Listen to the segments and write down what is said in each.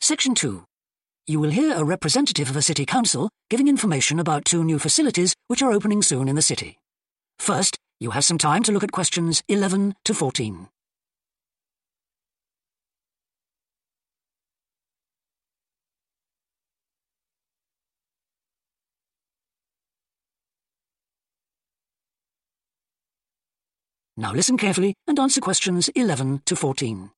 Section 2. You will hear a representative of a city council giving information about 2 new facilities which are opening soon in the city. First, you have some time to look at questions 11 to 14. Now listen carefully and answer questions 11 to 14.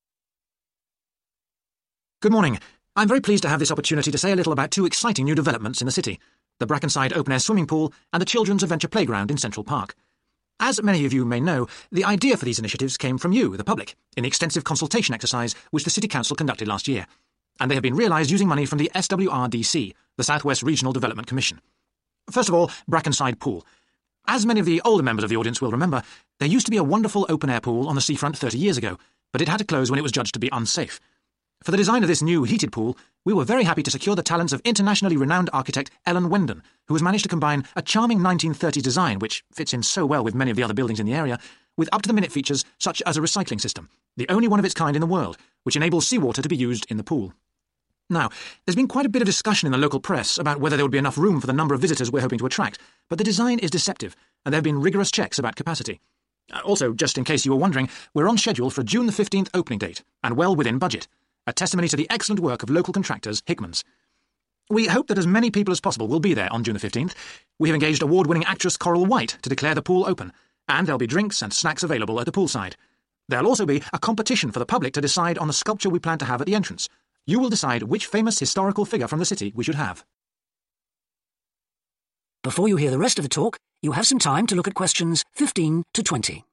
Good morning. I'm very pleased to have this opportunity to say a little about 2 exciting new developments in the city, the Brackenside Open Air Swimming Pool and the Children's Adventure Playground in Central Park. As many of you may know, the idea for these initiatives came from you, the public, in the extensive consultation exercise which the City Council conducted last year, and they have been realised using money from the SWRDC, the South West Regional Development Commission. First of all, Brackenside Pool. As many of the older members of the audience will remember, there used to be a wonderful open-air pool on the seafront 30 years ago, but it had to close when it was judged to be unsafe. For the design of this new heated pool, we were very happy to secure the talents of internationally renowned architect Ellen Wendon, who has managed to combine a charming 1930s design, which fits in so well with many of the other buildings in the area, with up-to-the-minute features such as a recycling system, the only one of its kind in the world, which enables seawater to be used in the pool. Now, there's been quite a bit of discussion in the local press about whether there would be enough room for the number of visitors we're hoping to attract, but the design is deceptive, and there have been rigorous checks about capacity. Also, just in case you were wondering, we're on schedule for a June the 15th opening date, and well within budget, a testimony to the excellent work of local contractors Hickmans. We hope that as many people as possible will be there on June the 15th. We have engaged award-winning actress Coral White to declare the pool open, and there'll be drinks and snacks available at the poolside. There'll also be a competition for the public to decide on the sculpture we plan to have at the entrance. You will decide which famous historical figure from the city we should have. Before you hear the rest of the talk, you have some time to look at questions 15 to 20.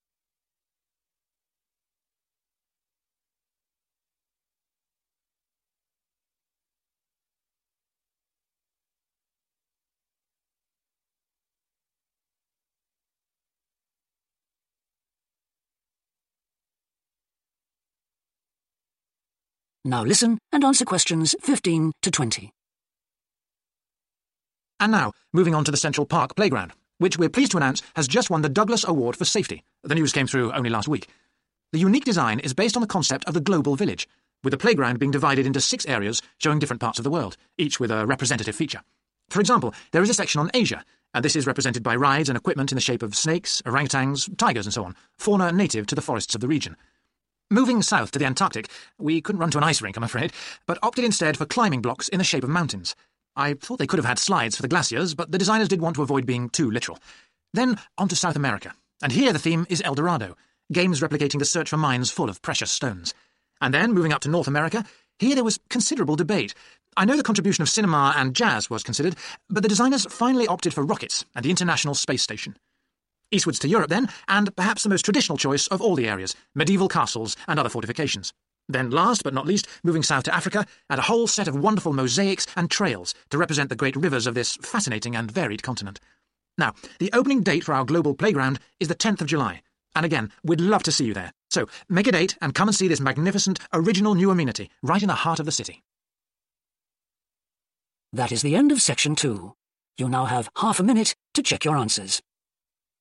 Now listen and answer questions 15 to 20. And now, moving on to the Central Park Playground, which we're pleased to announce has just won the Douglas Award for Safety. The news came through only last week. The unique design is based on the concept of the global village, with the playground being divided into 6 areas showing different parts of the world, each with a representative feature. For example, there is a section on Asia, and this is represented by rides and equipment in the shape of snakes, orangutans, tigers and so on, fauna native to the forests of the region. Moving south to the Antarctic, we couldn't run to an ice rink, I'm afraid, but opted instead for climbing blocks in the shape of mountains. I thought they could have had slides for the glaciers, but the designers did want to avoid being too literal. Then on to South America, and here the theme is El Dorado, games replicating the search for mines full of precious stones. And then, moving up to North America, here there was considerable debate. I know the contribution of cinema and jazz was considered, but the designers finally opted for rockets and the International Space Station. Eastwards to Europe then, and perhaps the most traditional choice of all the areas, medieval castles and other fortifications. Then last but not least, moving south to Africa, and a whole set of wonderful mosaics and trails to represent the great rivers of this fascinating and varied continent. Now, the opening date for our global playground is the 10th of July, and again, we'd love to see you there. So, make a date and come and see this magnificent, original new amenity right in the heart of the city. That is the end of Section 2. You now have half a minute to check your answers.